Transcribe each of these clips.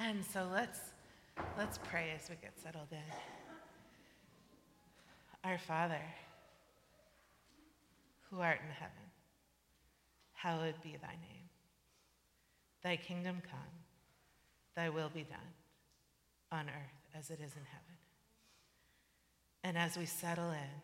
And so let's pray as we get settled in. Our Father, who art in heaven, hallowed be thy name. Thy kingdom come, thy will be done, on earth as it is in heaven. And as we settle in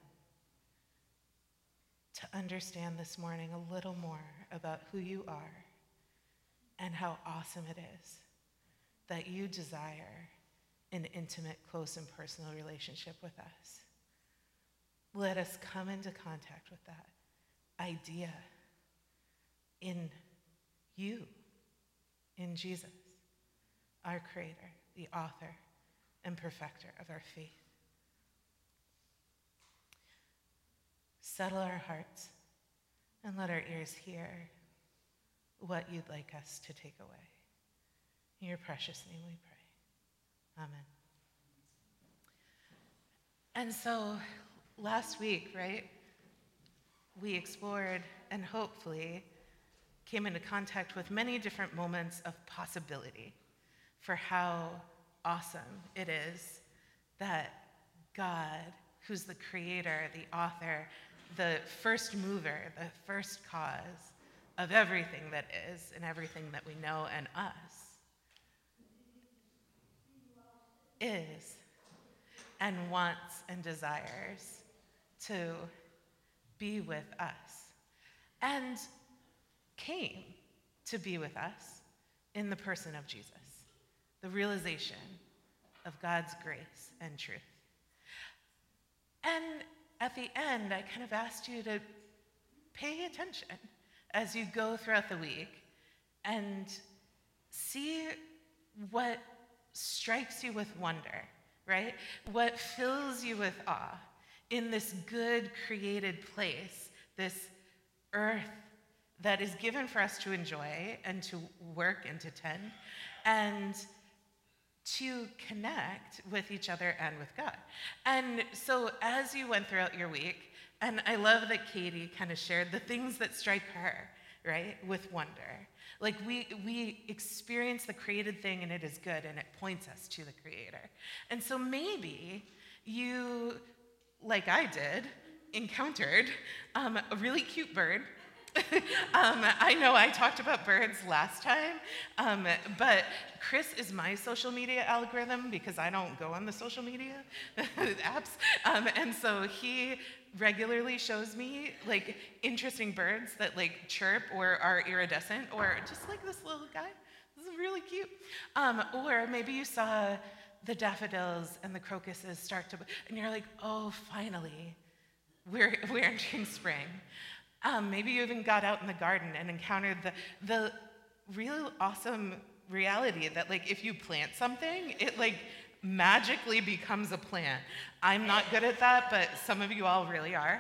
to understand this morning a little more about who you are and how awesome it is that you desire an intimate, close, and personal relationship with us, let us come into contact with that idea in you, in Jesus, our Creator, the author and perfecter of our faith. Settle our hearts and let our ears hear what you'd like us to take away. In your precious name we pray. Amen. And so last week, right, we explored and hopefully came into contact with many different moments of possibility for how awesome it is that God, who's the creator, the author, the first mover, the first cause of everything that is and everything that we know and us, is and wants and desires to be with us and came to be with us in the person of Jesus, the realization of God's grace and truth. And at the end, I kind of asked you to pay attention as you go throughout the week and see what strikes you with wonder, right? What fills you with awe in this good created place, this earth that is given for us to enjoy and to work and to tend and to connect with each other and with God. And so as you went throughout your week, and I love that Katie kind of shared the things that strike her, right, with wonder. Like we experience the created thing and it is good and it points us to the Creator. And so maybe you, like I did, encountered a really cute bird. I know I talked about birds last time, but Chris is my social media algorithm because I don't go on the social media apps. And so he regularly shows me like interesting birds that like chirp or are iridescent or just like this little guy. This is really cute. Or maybe you saw the daffodils and the crocuses start to, and you're like, oh, finally, we're entering spring. Maybe you even got out in the garden and encountered the real awesome reality that like if you plant something, it like magically becomes a plant. I'm not good at that, but some of you all really are.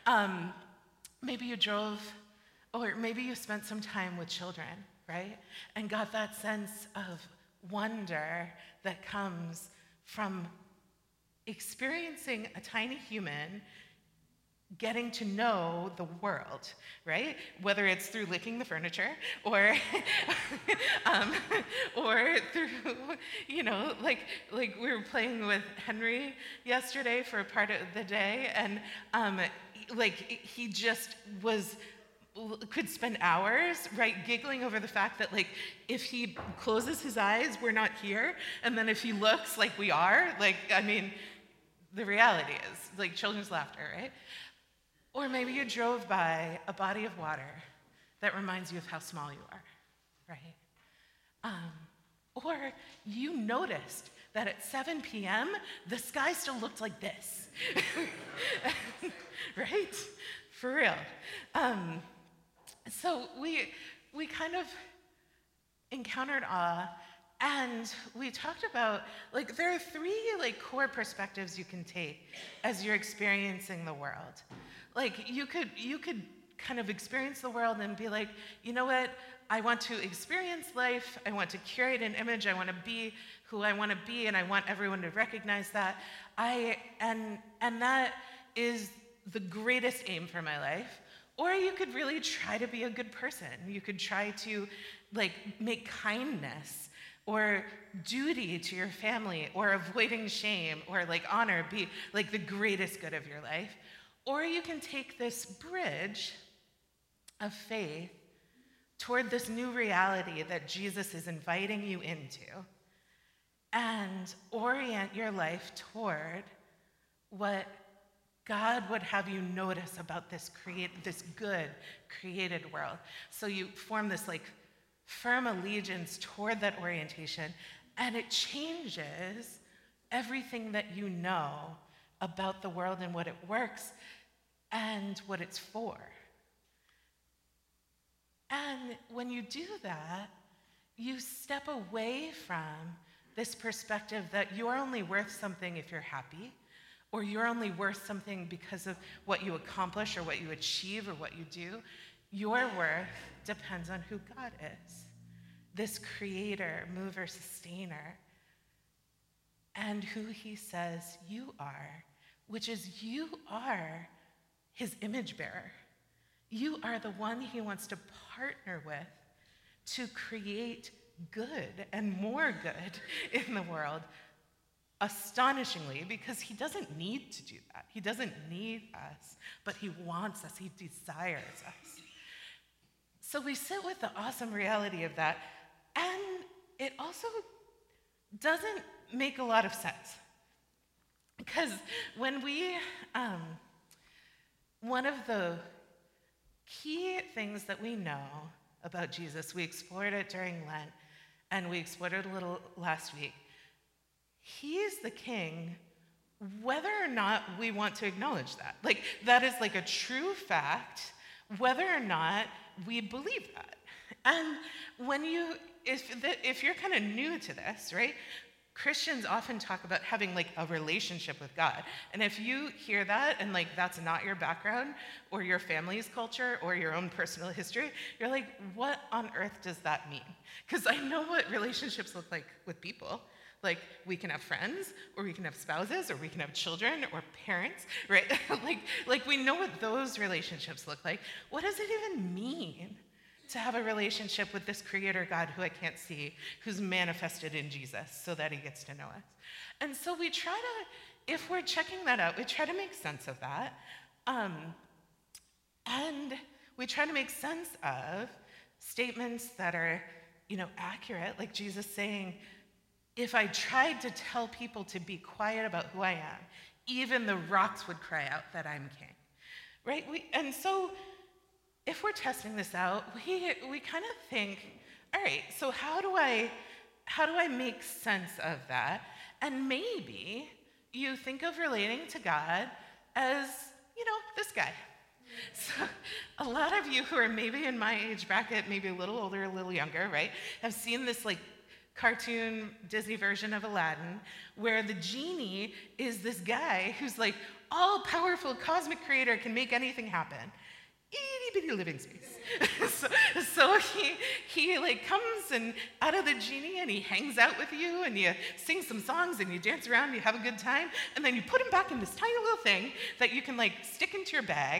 Maybe you drove, or maybe you spent some time with children, right? And got that sense of wonder that comes from experiencing a tiny human getting to know the world, right? Whether it's through licking the furniture or or through, like we were playing with Henry yesterday for a part of the day, and he just could spend hours, right, giggling over the fact that like if he closes his eyes, we're not here, and then if he looks, like we are, like, I mean, the reality is like children's laughter, right? Or maybe you drove by a body of water that reminds you of how small you are, right? Or you noticed that at 7 p.m., the sky still looked like this, right? For real. So we kind of encountered awe, and we talked about, like, there are three, like, core perspectives you can take as you're experiencing the world. Like, you could kind of experience the world and be like, you know what? I want to experience life. I want to curate an image. I want to be who I want to be, and I want everyone to recognize that. And that is the greatest aim for my life. Or you could really try to be a good person. You could try to, like, make kindness or duty to your family, or avoiding shame, or like honor be like the greatest good of your life. Or you can take this bridge of faith toward this new reality that Jesus is inviting you into and orient your life toward what God would have you notice about this good created world. So you form this like firm allegiance toward that orientation, and it changes everything that you know about the world and what it works and what it's for. And when you do that, you step away from this perspective that you're only worth something if you're happy, or you're only worth something because of what you accomplish or what you achieve or what you do. Your worth depends on who God is, this creator, mover, sustainer, and who he says you are, which is you are his image bearer. You are the one he wants to partner with to create good and more good in the world, astonishingly, because he doesn't need to do that. He doesn't need us, but he wants us. He desires us. So we sit with the awesome reality of that, and it also doesn't make a lot of sense. Because when we, one of the key things that we know about Jesus, we explored it during Lent, and we explored it a little last week. He is the king, whether or not we want to acknowledge that. Like, that is like a true fact, whether or not we believe that. And when if you're kind of new to this, right? Christians often talk about having like a relationship with God. And if you hear that and like that's not your background or your family's culture or your own personal history, you're like, what on earth does that mean? Because I know what relationships look like with people. Like, we can have friends, or we can have spouses, or we can have children, or parents, right? like we know what those relationships look like. What does it even mean to have a relationship with this creator God who I can't see, who's manifested in Jesus so that he gets to know us? And so we try to, if we're checking that out, we try to make sense of that. And we try to make sense of statements that are, accurate, like Jesus saying, if I tried to tell people to be quiet about who I am, even the rocks would cry out that I'm king, right? And so if we're testing this out, we kind of think, all right, so how do I make sense of that? And maybe you think of relating to God as, this guy. So a lot of you who are maybe in my age bracket, maybe a little older, a little younger, right, have seen this like cartoon Disney version of Aladdin, where the genie is this guy who's like all-powerful cosmic creator, can make anything happen. Itty-bitty living space. so he like comes and out of the genie and he hangs out with you and you sing some songs and you dance around and you have a good time, and then you put him back in this tiny little thing that you can like stick into your bag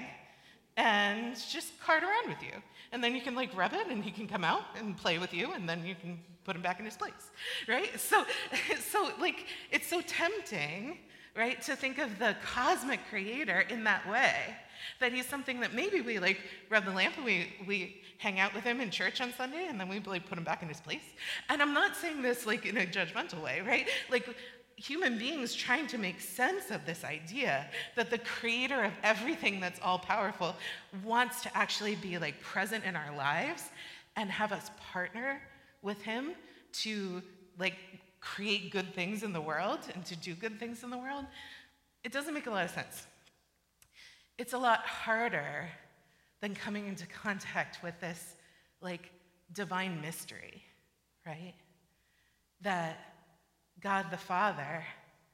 and just cart around with you. And then you can like rub it and he can come out and play with you, and then you can put him back in his place, right? So like it's so tempting, right, to think of the cosmic creator in that way, that he's something that maybe we like rub the lamp and we hang out with him in church on Sunday and then we like put him back in his place. And I'm not saying this like in a judgmental way, right? Like human beings trying to make sense of this idea that the creator of everything that's all powerful wants to actually be like present in our lives and have us partner with him to like create good things in the world and to do good things in the world. It doesn't make a lot of sense. It's a lot harder than coming into contact with this like divine mystery, right? That God the Father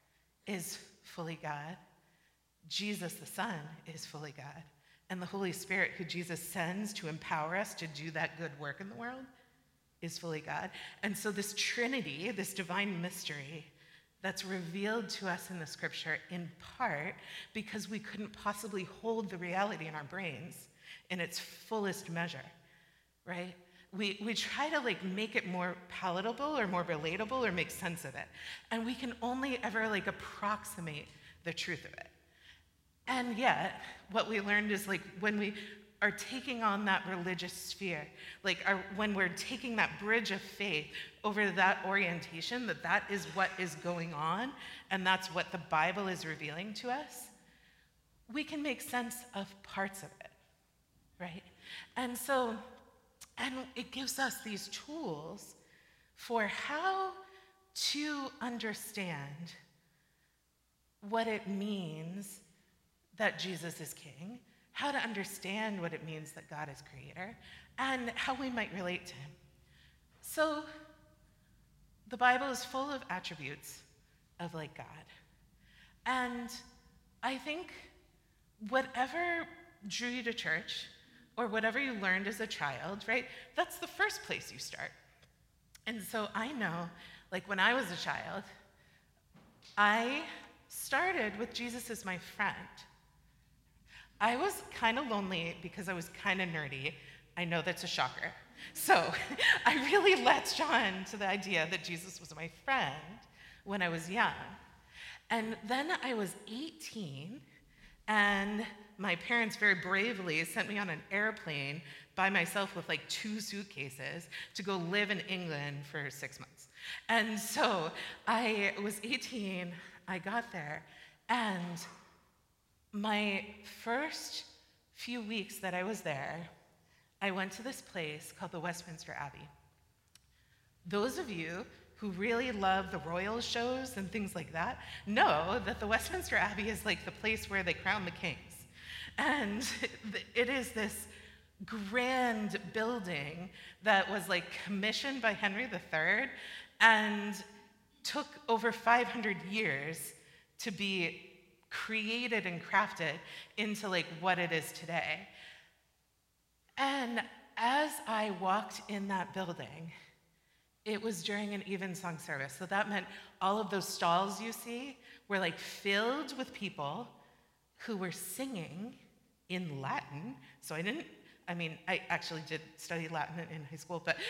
is fully God, Jesus the Son is fully God, and the Holy Spirit, who Jesus sends to empower us to do that good work in the world, is fully God. And so this Trinity, this divine mystery that's revealed to us in the scripture, in part because we couldn't possibly hold the reality in our brains in its fullest measure, right? we try to like make it more palatable or more relatable or make sense of it. And we can only ever like approximate the truth of it. And yet, what we learned is like when we are taking on that religious sphere, when we're taking that bridge of faith over that orientation, that is what is going on, and that's what the Bible is revealing to us, we can make sense of parts of it, right? And it gives us these tools for how to understand what it means that Jesus is king, how to understand what it means that God is creator, and how we might relate to him. So the Bible is full of attributes of like God. And I think whatever drew you to church or whatever you learned as a child, right, that's the first place you start. And so I know, like when I was a child, I started with Jesus as my friend. I was kind of lonely because I was kind of nerdy. I know that's a shocker. So I really latched on to the idea that Jesus was my friend when I was young. And then I was 18, and my parents very bravely sent me on an airplane by myself with like 2 suitcases to go live in England for 6 months. And so I was 18, I got there, and my first few weeks that I was there, I went to this place called the Westminster Abbey. Those of you who really love the royal shows and things like that know that the Westminster Abbey is like the place where they crown the kings. And it is this grand building that was like commissioned by Henry III and took over 500 years to be created and crafted into like what it is today. And as I walked in that building, it was during an evensong service. So that meant all of those stalls you see were like filled with people who were singing in Latin. So I actually did study Latin in high school, but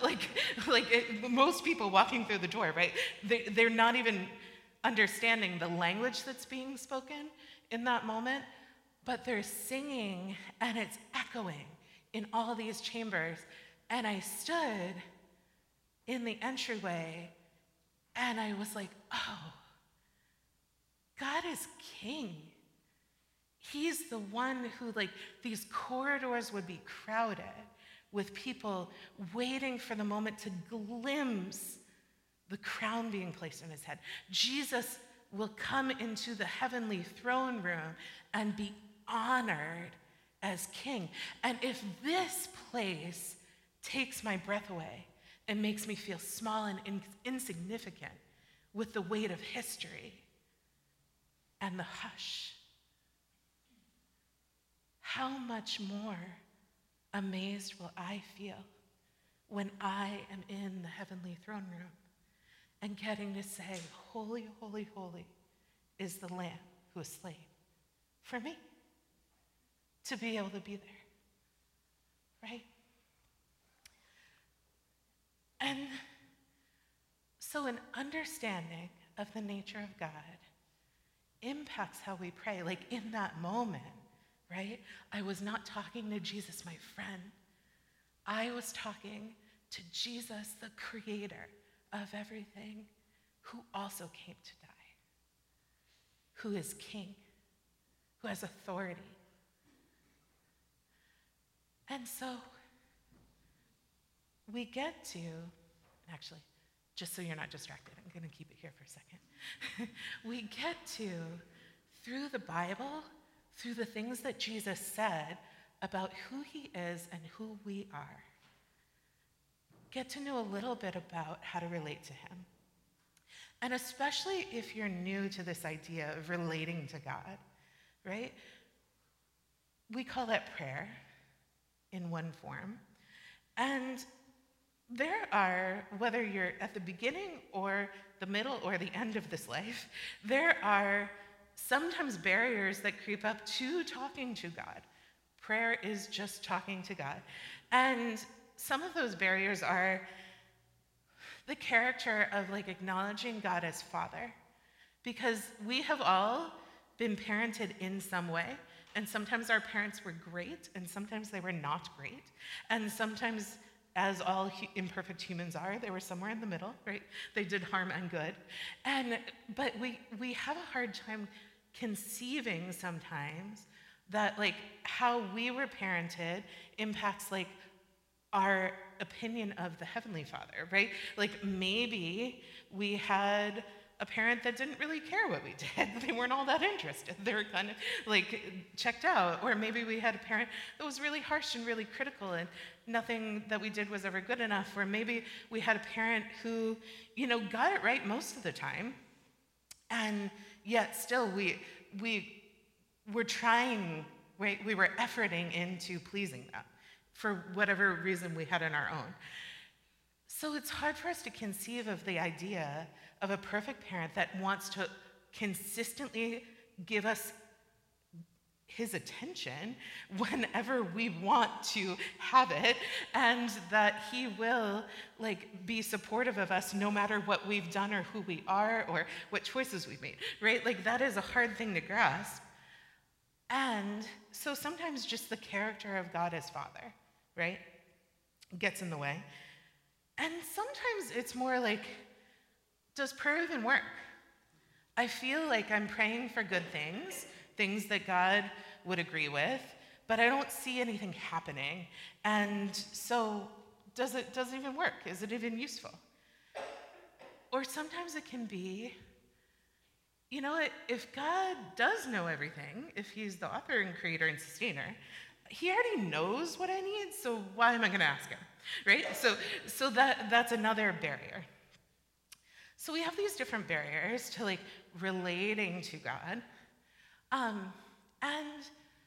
most people walking through the door, right? They're not even understanding the language that's being spoken in that moment, but they're singing and it's echoing in all these chambers. And I stood in the entryway and I was like, oh, God is king. He's the one who, like, these corridors would be crowded with people waiting for the moment to glimpse the crown being placed on his head. Jesus will come into the heavenly throne room and be honored as king. And if this place takes my breath away and makes me feel small and insignificant with the weight of history and the hush, how much more amazed will I feel when I am in the heavenly throne room and getting to say, holy, holy, holy is the Lamb who was slain for me to be able to be there, right? And so an understanding of the nature of God impacts how we pray. Like in that moment, right? I was not talking to Jesus, my friend. I was talking to Jesus, the creator of everything, who also came to die, who is king, who has authority. And so we get to, actually, just so you're not distracted, I'm going to keep it here for a second. We get to, through the Bible, through the things that Jesus said about who he is and who we are, get to know a little bit about how to relate to him. And especially if you're new to this idea of relating to God, right? We call that prayer in one form. And there are, whether you're at the beginning or the middle or the end of this life, there are sometimes barriers that creep up to talking to God. Prayer is just talking to God. And some of those barriers are the character of like acknowledging God as Father, because we have all been parented in some way, and sometimes our parents were great, and sometimes they were not great, and sometimes, as all imperfect humans are, they were somewhere in the middle, right? They did harm and good, but we have a hard time conceiving sometimes that like how we were parented impacts like our opinion of the Heavenly Father, right? Like maybe we had a parent that didn't really care what we did. They weren't all that interested. They were kind of like checked out. Or maybe we had a parent that was really harsh and really critical and nothing that we did was ever good enough. Or maybe we had a parent who, got it right most of the time. And yet still we were trying, right? We were efforting into pleasing them for whatever reason we had in our own. So it's hard for us to conceive of the idea of a perfect parent that wants to consistently give us his attention whenever we want to have it, and that he will like be supportive of us no matter what we've done or who we are or what choices we've made, right? Like that is a hard thing to grasp. And so sometimes just the character of God as Father, right, gets in the way. And sometimes it's more like, does prayer even work? I feel like I'm praying for good things that God would agree with, but I don't see anything happening. And so does it even work? Is it even useful? Or sometimes it can be, if God does know everything, if he's the author and creator and sustainer, he already knows what I need, so why am I going to ask him, right? So that's another barrier. So we have these different barriers to like relating to God, and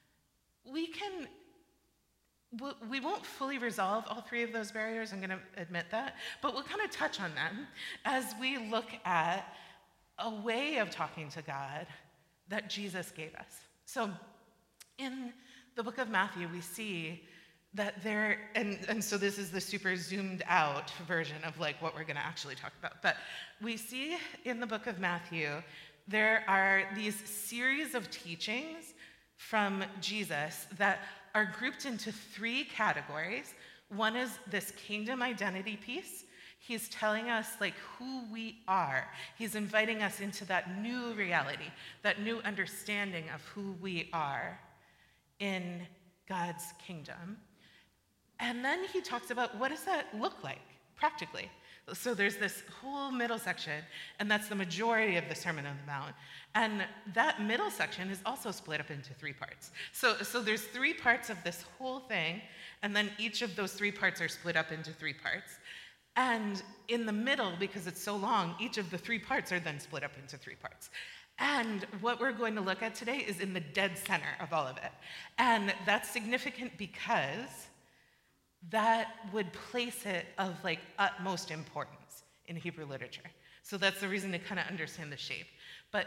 we won't fully resolve all three of those barriers, I'm going to admit that, but we'll kind of touch on them as we look at a way of talking to God that Jesus gave us. So in the book of Matthew, we see that and so this is the super zoomed out version of like what we're going to actually talk about. But we see in the book of Matthew, there are these series of teachings from Jesus that are grouped into three categories. One is this kingdom identity piece. He's telling us like who we are. He's inviting us into that new reality, that new understanding of who we are in God's kingdom. And then he talks about what does that look like practically. So there's this whole middle section, and that's the majority of the Sermon on the Mount. And that middle section is also split up into three parts. So there's three parts of this whole thing, and then each of those three parts are split up into three parts. And in the middle, because it's so long, each of the three parts are then split up into three parts. And what we're going to look at today is in the dead center of all of it. And that's significant because that would place it of like utmost importance in Hebrew literature. So that's the reason to kind of understand the shape. But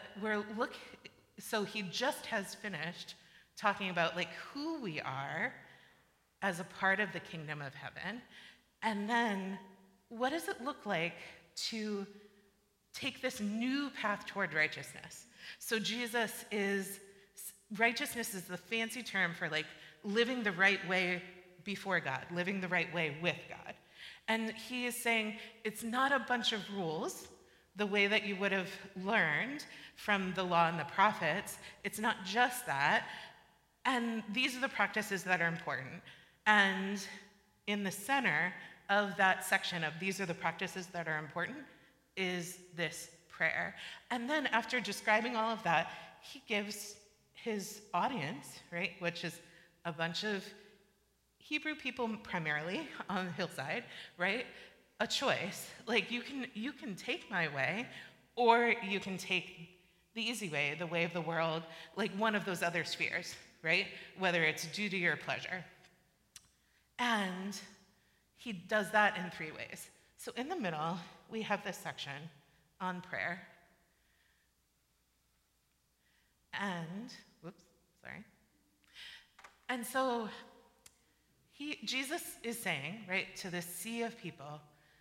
so he just has finished talking about like who we are as a part of the kingdom of heaven. And then what does it look like to take this new path toward righteousness? So righteousness is the fancy term for like living the right way before God, living the right way with God. And he is saying it's not a bunch of rules, the way that you would have learned from the law and the prophets. It's not just that. And these are the practices that are important. And in the center of that section of these are the practices that are important is this prayer. And then after describing all of that, he gives his audience, right, which is a bunch of Hebrew people primarily on the hillside, right, a choice. Like you can take my way, or you can take the easy way, the way of the world, like one of those other spheres, right, whether it's duty or pleasure. And he does that in three ways. So in the middle, we have this section on prayer. And so Jesus is saying, right, to this sea of people,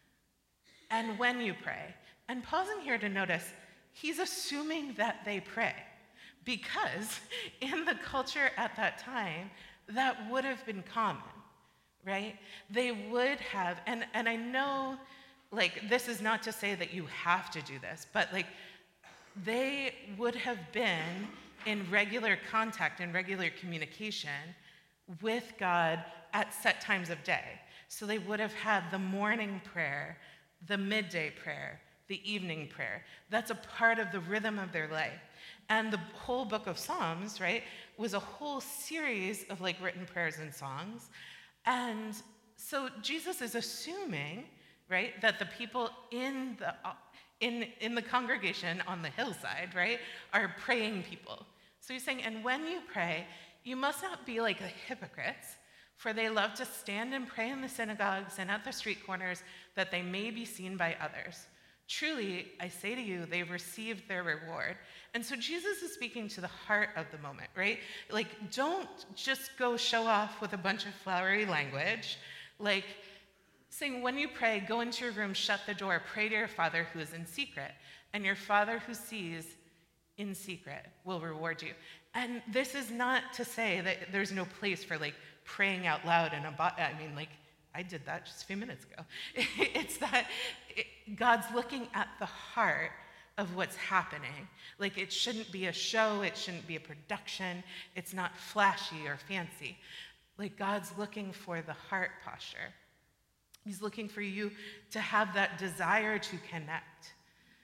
and when you pray, and pausing here to notice, he's assuming that they pray, because in the culture at that time, that would have been common, right? They would have, and I know, like, this is not to say that you have to do this, but like, they would have been in regular contact and regular communication with God at set times of day. So they would have had the morning prayer, the midday prayer, the evening prayer. That's a part of the rhythm of their life. And the whole book of Psalms, right, was a whole series of like written prayers and songs. And so Jesus is assuming, right, that the people in the congregation on the hillside, right, are praying people. So he's saying, and when you pray, you must not be like the hypocrites, for they love to stand and pray in the synagogues and at the street corners, that they may be seen by others. Truly, I say to you, they've received their reward. And so Jesus is speaking to the heart of the moment, right? Like, don't just go show off with a bunch of flowery language. Like, saying, when you pray, go into your room, shut the door, pray to your Father who is in secret, and your Father who sees in secret will reward you. And this is not to say that there's no place for like praying out loud and I did that just a few minutes ago. It's that God's looking at the heart of what's happening. Like, it shouldn't be a show, it shouldn't be a production, it's not flashy or fancy. Like, God's looking for the heart posture. He's looking for you to have that desire to connect.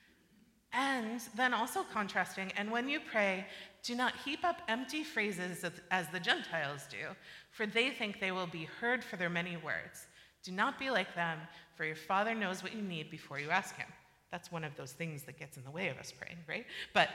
And then also contrasting, and when you pray, do not heap up empty phrases as the Gentiles do, for they think they will be heard for their many words. Do not be like them, for your Father knows what you need before you ask him. That's one of those things that gets in the way of us praying, right? But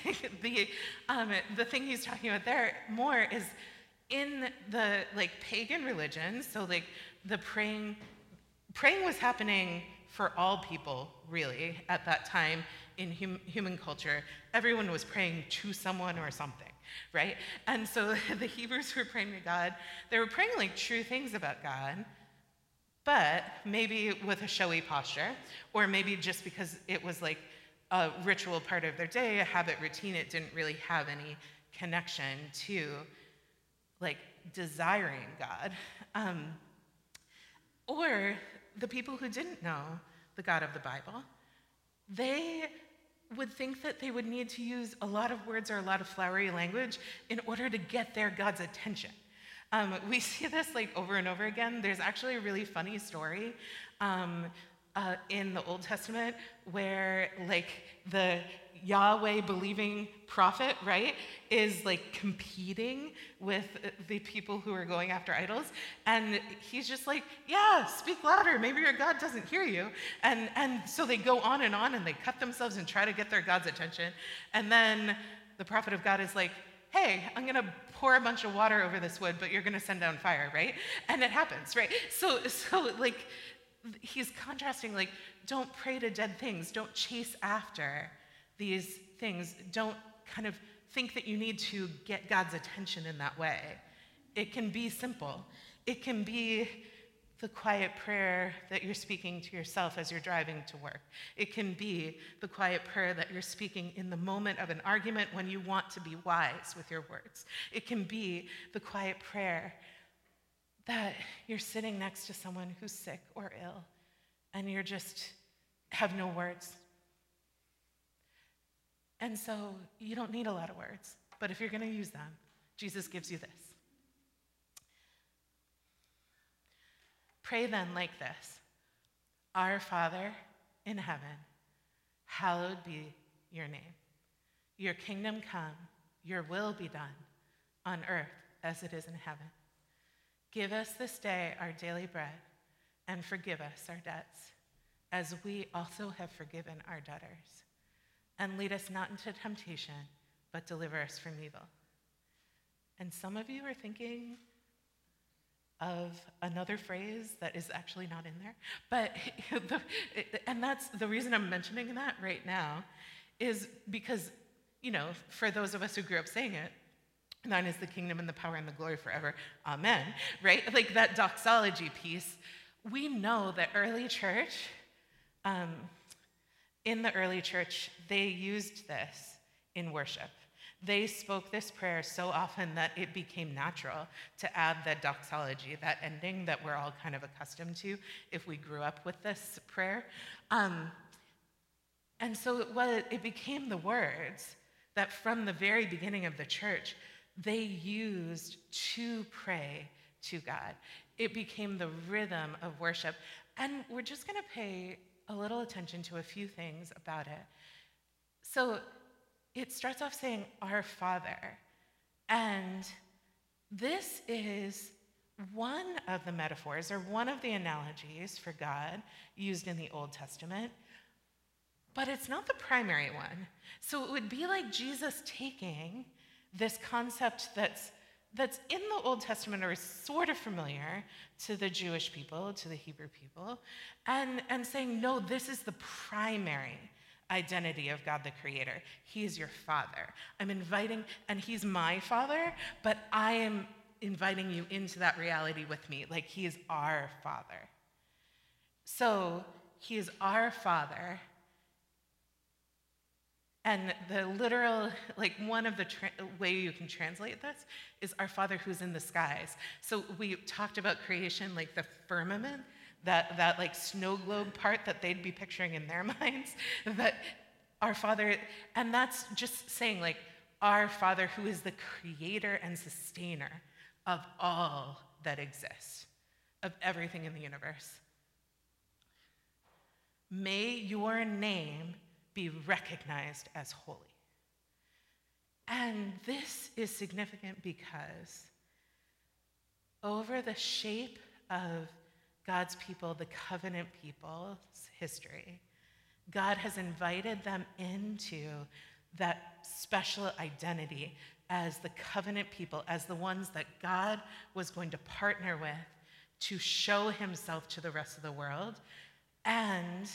the thing he's talking about there more is in the like pagan religions, so like the praying was happening for all people, really, at that time in human culture. Everyone was praying to someone or something, right? And so the Hebrews who were praying to God, they were praying like true things about God, but maybe with a showy posture, or maybe just because it was like a ritual part of their day, a habit routine, it didn't really have any connection to like desiring God. Or the people who didn't know the God of the Bible, they would think that they would need to use a lot of words or a lot of flowery language in order to get their God's attention. We see this like over and over again. There's actually a really funny story in the Old Testament where like the Yahweh believing prophet, right, is like competing with the people who are going after idols. And he's just like, yeah, speak louder. Maybe your God doesn't hear you. And so they go on and they cut themselves and try to get their God's attention. And then the prophet of God is like, hey, I'm going to pour a bunch of water over this wood, but you're going to send down fire, right? And it happens, right? So like, he's contrasting, like, don't pray to dead things. Don't chase after these things. Don't kind of think that you need to get God's attention in that way. It can be simple. It can be the quiet prayer that you're speaking to yourself as you're driving to work. It can be the quiet prayer that you're speaking in the moment of an argument when you want to be wise with your words. It can be the quiet prayer that you're sitting next to someone who's sick or ill and you're just have no words. And so you don't need a lot of words, but if you're going to use them, Jesus gives you this. Pray then like this: Our Father in heaven, hallowed be your name. Your kingdom come, your will be done on earth as it is in heaven. Give us this day our daily bread, and forgive us our debts, as we also have forgiven our debtors. And lead us not into temptation, but deliver us from evil. And some of you are thinking of another phrase that is actually not in there. But, and that's the reason I'm mentioning that right now, is because, you know, for those of us who grew up saying it, Thine is the kingdom and the power and the glory forever. Amen. Right? Like that doxology piece. We know that in the early church, they used this in worship. They spoke this prayer so often that it became natural to add the doxology, that ending that we're all kind of accustomed to if we grew up with this prayer. And so it became the words that from the very beginning of the church, they used to pray to God. It became the rhythm of worship. And we're just going to pay a little attention to a few things about it. So it starts off saying, Our Father. And this is one of the metaphors or one of the analogies for God used in the Old Testament, but it's not the primary one. So it would be like Jesus taking this concept that's in the Old Testament or is sort of familiar to the Jewish people, to the Hebrew people, and saying, no, this is the primary identity of God the Creator. He is your Father. I'm inviting, and He's my Father, but I am inviting you into that reality with me. Like He is our Father. So He is our Father. And the literal, like one of the way you can translate this is our Father who's in the skies. So we talked about creation, like the firmament, that like snow globe part that they'd be picturing in their minds, that our Father, and that's just saying like our Father who is the creator and sustainer of all that exists, of everything in the universe. May your name be recognized as holy. And this is significant because over the shape of God's people, the covenant people's history, God has invited them into that special identity as the covenant people, as the ones that God was going to partner with to show Himself to the rest of the world. And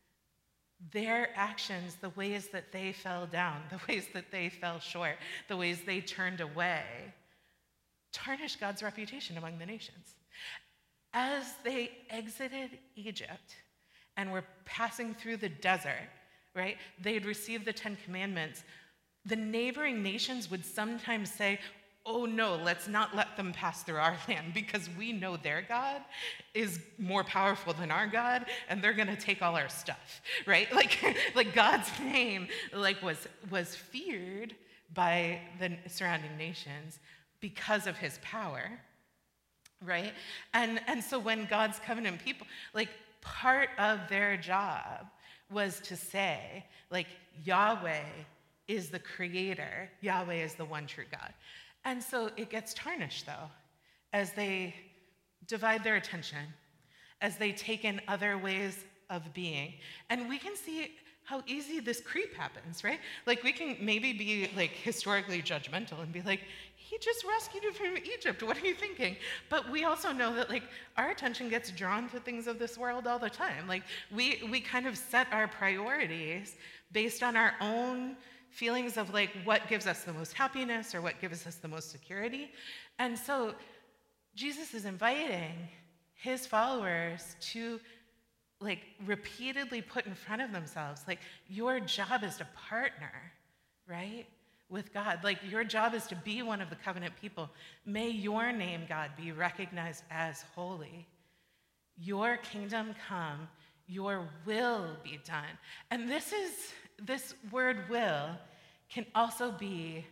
their actions, the ways that they fell down, the ways that they fell short, the ways they turned away, tarnished God's reputation among the nations. As they exited Egypt and were passing through the desert, right, they had received the 10 Commandments. The neighboring nations would sometimes say, oh no, let's not let them pass through our land because we know their God is more powerful than our God and they're gonna take all our stuff, right? Like God's name was feared by the surrounding nations because of His power, right? And so when God's covenant people, like part of their job was to say, like Yahweh is the creator, Yahweh is the one true God. And so it gets tarnished, though, as they divide their attention, as they take in other ways of being. And we can see how easy this creep happens, right? Like we can maybe be like historically judgmental and be like, He just rescued you from Egypt. What are you thinking? But we also know that like our attention gets drawn to things of this world all the time. Like we kind of set our priorities based on our own feelings of like what gives us the most happiness or what gives us the most security. And so Jesus is inviting His followers to like repeatedly put in front of themselves, like your job is to partner, right, with God. Like your job is to be one of the covenant people. May your name, God, be recognized as holy. Your kingdom come, your will be done. And this word will can also be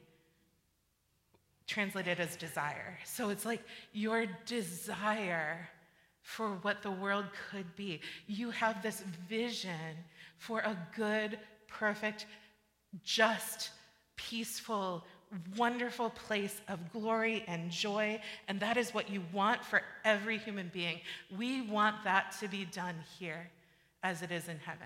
translated as desire. So it's like your desire for what the world could be. You have this vision for a good, perfect, just, peaceful, wonderful place of glory and joy, and that is what you want for every human being. We want that to be done here as it is in heaven.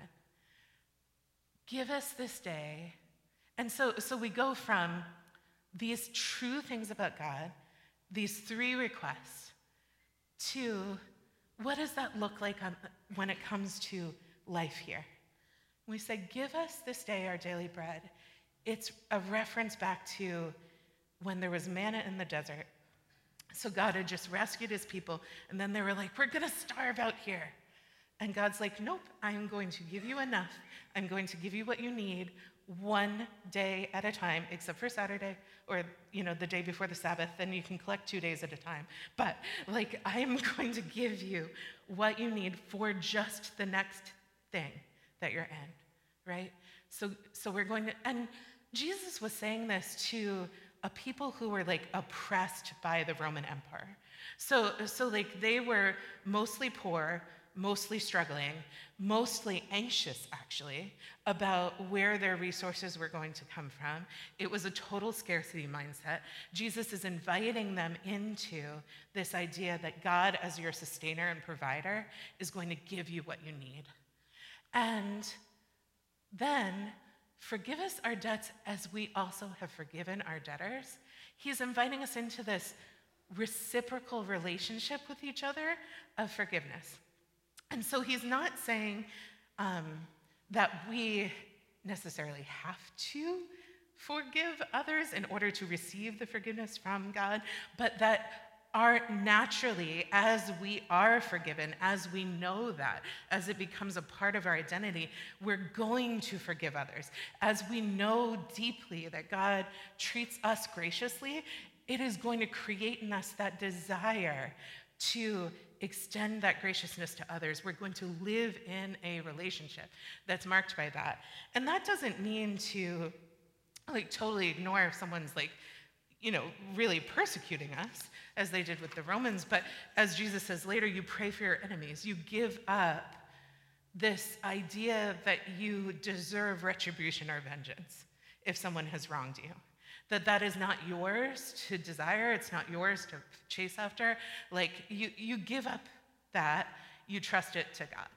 Give us this day. And so we go from these true things about God, these 3 requests, to what does that look like when it comes to life here? We say, give us this day our daily bread. It's a reference back to when there was manna in the desert. So God had just rescued his people, and then they were like, we're going to starve out here. And God's like, nope, I'm going to give you enough. I'm going to give you what you need one day at a time, except for Saturday or, the day before the Sabbath, then you can collect 2 days at a time. But I'm going to give you what you need for just the next thing that you're in, right? So we're going to, and Jesus was saying this to a people who were oppressed by the Roman Empire. So they were mostly poor, mostly struggling, mostly anxious, actually, about where their resources were going to come from. It was a total scarcity mindset. Jesus is inviting them into this idea that God, as your sustainer and provider, is going to give you what you need. And then, forgive us our debts as we also have forgiven our debtors. He's inviting us into this reciprocal relationship with each other of forgiveness. And so he's not saying that we necessarily have to forgive others in order to receive the forgiveness from God, but that are naturally, as we are forgiven, as we know that, as it becomes a part of our identity, we're going to forgive others. As we know deeply that God treats us graciously, it is going to create in us that desire to extend that graciousness to others. We're going to live in a relationship that's marked by that. And that doesn't mean to totally ignore if someone's really persecuting us, as they did with the Romans. But as Jesus says later, you pray for your enemies. You give up this idea that you deserve retribution or vengeance if someone has wronged you. That is not yours to desire. It's not yours to chase after. You give up that. You trust it to God.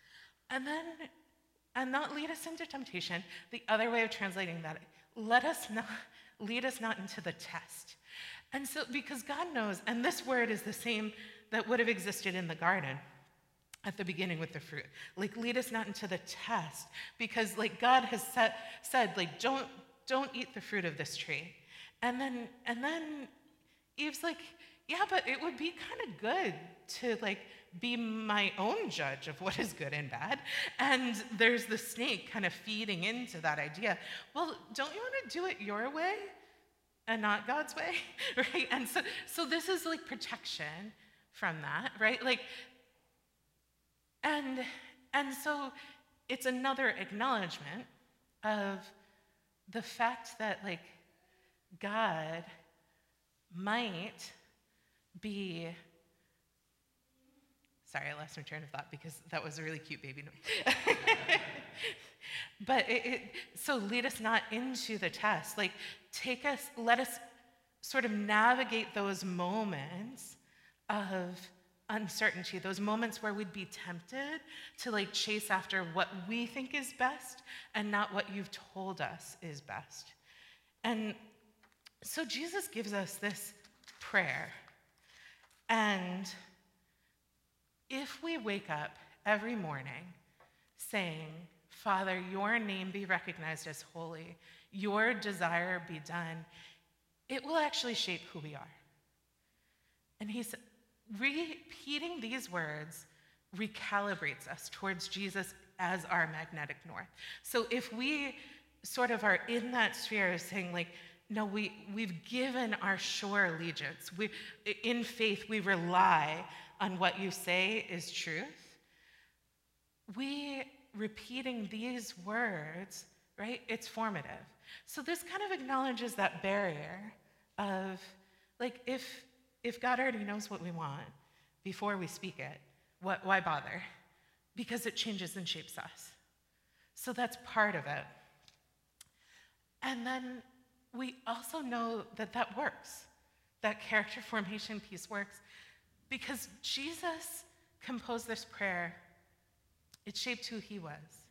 And not lead us into temptation. The other way of translating that, lead us not into the test. And so, because God knows, and this word is the same that would have existed in the garden at the beginning with the fruit. Lead us not into the test, because God has said, don't eat the fruit of this tree. And then Eve's like, yeah, but it would be kind of good to be my own judge of what is good and bad. And there's the snake kind of feeding into that idea. Well, don't you want to do it your way and not God's way, right? And so this is protection from that, right? And so it's another acknowledgement of the fact that God might be, sorry, I lost my train of thought because that was a really cute baby noise. But so lead us not into the test. Let us sort of navigate those moments of uncertainty, those moments where we'd be tempted to chase after what we think is best and not what you've told us is best. And so Jesus gives us this prayer. And if we wake up every morning saying, Father, your name be recognized as holy, your desire be done, it will actually shape who we are. And he's repeating these words recalibrates us towards Jesus as our magnetic north. So if we sort of are in that sphere of saying no, we've given our sure allegiance. In faith, we rely on what you say is truth. We repeating these words, right? It's formative. So this kind of acknowledges that barrier of if God already knows what we want before we speak it, why bother? Because it changes and shapes us. So that's part of it. And then we also know that works. That character formation piece works because Jesus composed this prayer. It shaped who he was.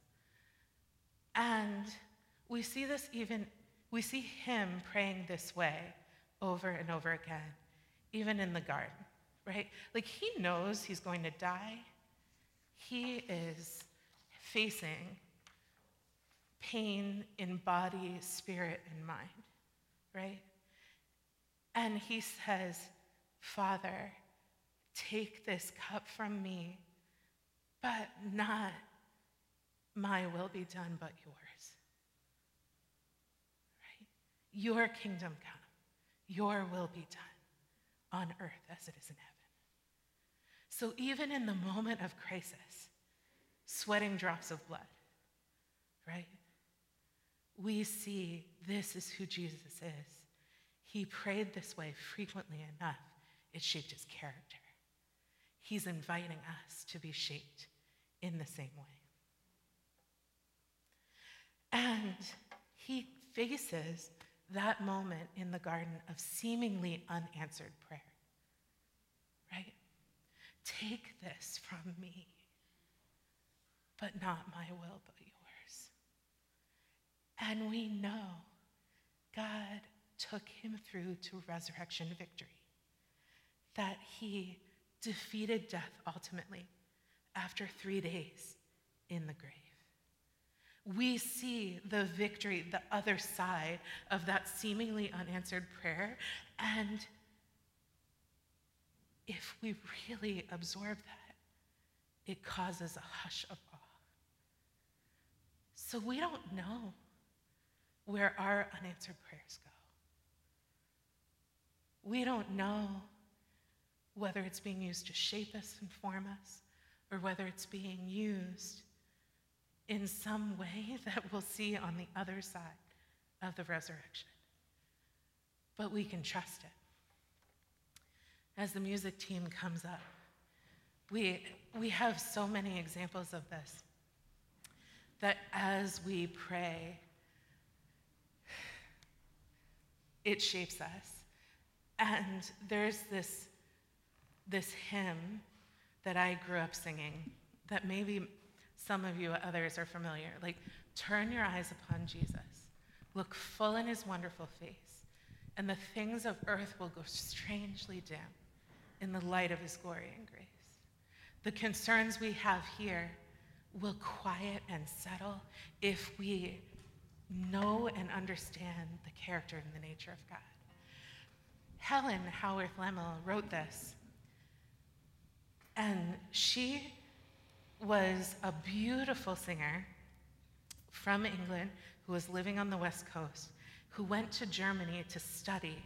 And we see him praying this way over and over again, even in the garden, right? He knows he's going to die. He is facing pain in body, spirit, and mind, right? And he says, Father, take this cup from me, but not my will be done, but yours. Right? Your kingdom come, your will be done on earth as it is in heaven. So even in the moment of crisis, sweating drops of blood, right? We see this is who Jesus is. He prayed this way frequently enough, it shaped his character. He's inviting us to be shaped in the same way. And he faces that moment in the garden of seemingly unanswered prayer, right? Take this from me, but not my will, but yours. And we know God took him through to resurrection victory, that he defeated death ultimately after 3 days in the grave. We see the victory, the other side of that seemingly unanswered prayer, and if we really absorb that, it causes a hush of awe. So we don't know where our unanswered prayers go. We don't know whether it's being used to shape us and form us, or whether it's being used in some way that we'll see on the other side of the resurrection. But we can trust it. As the music team comes up, we have so many examples of this, that as we pray, it shapes us. And there's this hymn that I grew up singing that maybe some of you others are familiar. Like, turn your eyes upon Jesus, look full in his wonderful face, and the things of earth will go strangely dim in the light of his glory and grace. The concerns we have here will quiet and settle if we know and understand the character and the nature of God. Helen Howarth Lemmel wrote this, and she was a beautiful singer from England who was living on the West Coast, who went to Germany to study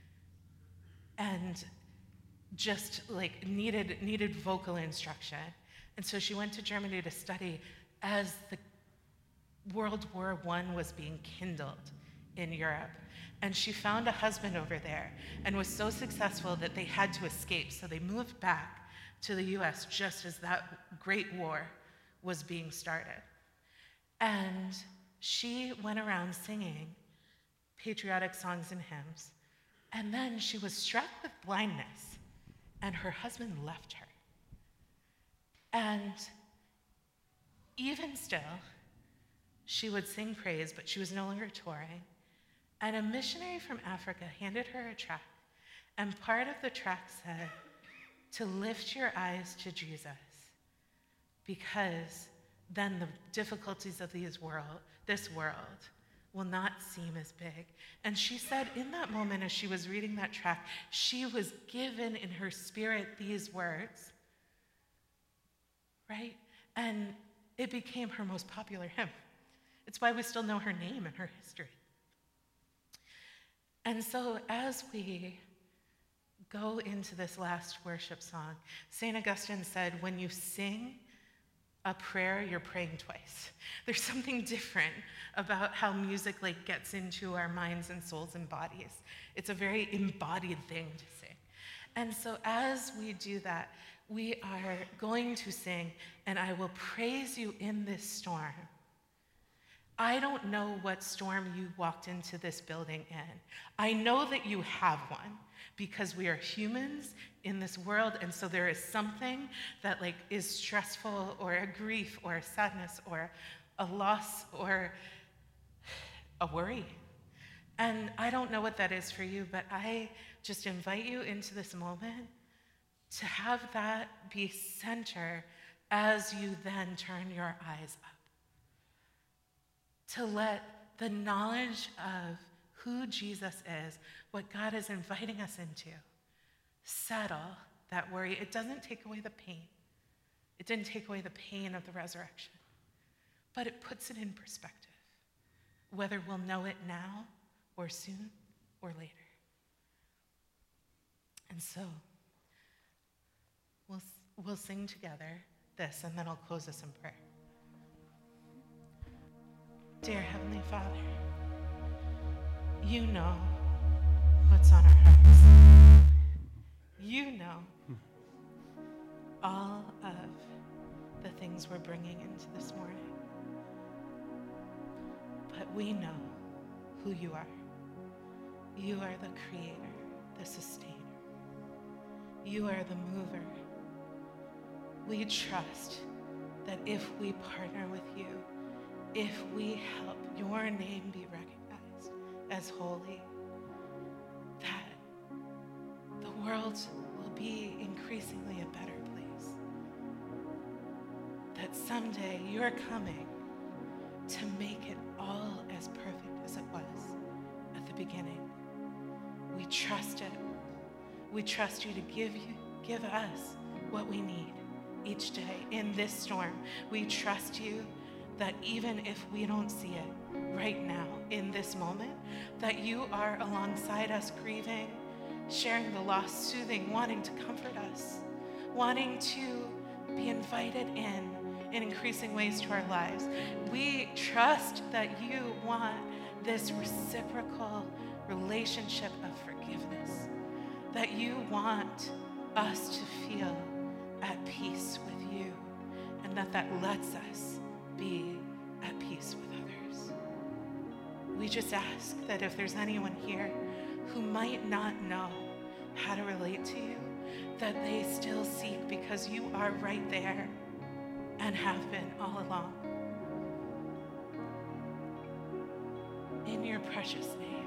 and just like needed vocal instruction. And so she went to Germany to study as the World War I was being kindled in Europe. And she found a husband over there and was so successful that they had to escape. So they moved back to the US just as that great war was being started. And she went around singing patriotic songs and hymns. And then she was struck with blindness, and her husband left her. And even still, she would sing praise, but she was no longer touring. And a missionary from Africa handed her a tract, and part of the tract said, to lift your eyes to Jesus, because then the difficulties of this world will not seem as big. And she said in that moment, as she was reading that tract, she was given in her spirit these words, right? And it became her most popular hymn. It's why we still know her name and her history. And so as we go into this last worship song, St. Augustine said, when you sing a prayer, you're praying twice. There's something different about how music gets into our minds and souls and bodies. It's a very embodied thing to sing. And so as we do that, we are going to sing, and I will praise you in this storm. I don't know what storm you walked into this building in. I know that you have one, because we are humans in this world, and so there is something that is stressful, or a grief, or a sadness, or a loss, or a worry. And I don't know what that is for you, but I just invite you into this moment to have that be center as you then turn your eyes up. To let the knowledge of who Jesus is, what God is inviting us into, settle that worry. It doesn't take away the pain. It didn't take away the pain of the resurrection, but it puts it in perspective, whether we'll know it now or soon or later. And so we'll sing together this, and then I'll close us in prayer. Dear Heavenly Father, you know what's on our hearts. You know all of the things we're bringing into this morning. But we know who you are. You are the creator, the sustainer. You are the mover. We trust that if we partner with you, if we help your name be recognized as holy, that the world will be increasingly a better place. That someday you're coming to make it all as perfect as it was at the beginning. We trust it. We trust you to give us what we need each day in this storm. We trust you that even if we don't see it right now in this moment, that you are alongside us grieving, sharing the loss, soothing, wanting to comfort us, wanting to be invited in increasing ways to our lives. We trust that you want this reciprocal relationship of forgiveness, that you want us to feel at peace with you, and that lets us be at peace with others. We just ask that if there's anyone here who might not know how to relate to you, that they still seek, because you are right there and have been all along. In your precious name.